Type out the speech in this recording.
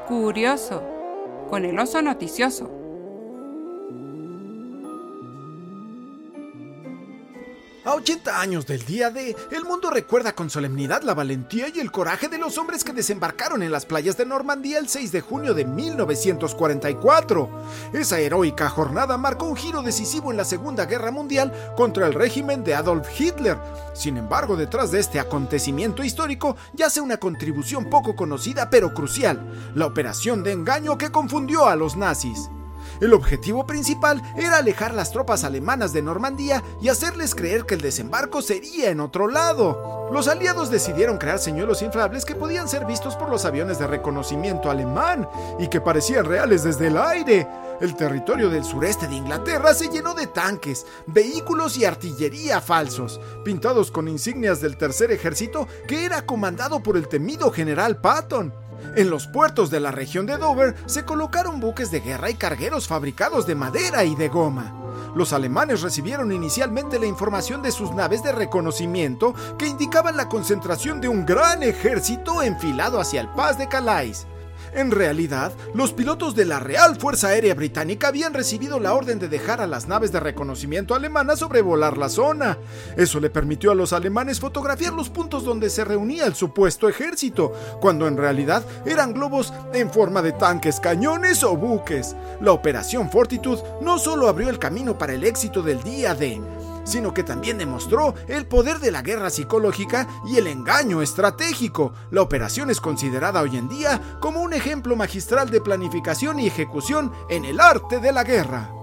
Curioso, con el oso noticioso. A 80 años del día D, el mundo recuerda con solemnidad la valentía y el coraje de los hombres que desembarcaron en las playas de Normandía el 6 de junio de 1944. Esa heroica jornada marcó un giro decisivo en la Segunda Guerra Mundial contra el régimen de Adolf Hitler. Sin embargo, detrás de este acontecimiento histórico yace una contribución poco conocida pero crucial: la operación de engaño que confundió a los nazis. El objetivo principal era alejar las tropas alemanas de Normandía y hacerles creer que el desembarco sería en otro lado. Los aliados decidieron crear señuelos inflables que podían ser vistos por los aviones de reconocimiento alemán y que parecían reales desde el aire. El territorio del sureste de Inglaterra se llenó de tanques, vehículos y artillería falsos, pintados con insignias del Tercer Ejército, que era comandado por el temido general Patton. En los puertos de la región de Dover se colocaron buques de guerra y cargueros fabricados de madera y de goma. Los alemanes recibieron inicialmente la información de sus naves de reconocimiento que indicaban la concentración de un gran ejército enfilado hacia el Pas de Calais. En realidad, los pilotos de la Real Fuerza Aérea Británica habían recibido la orden de dejar a las naves de reconocimiento alemanas sobrevolar la zona. Eso le permitió a los alemanes fotografiar los puntos donde se reunía el supuesto ejército, cuando en realidad eran globos en forma de tanques, cañones o buques. La Operación Fortitude no solo abrió el camino para el éxito del día D, sino que también demostró el poder de la guerra psicológica y el engaño estratégico. La operación es considerada hoy en día como un ejemplo magistral de planificación y ejecución en el arte de la guerra.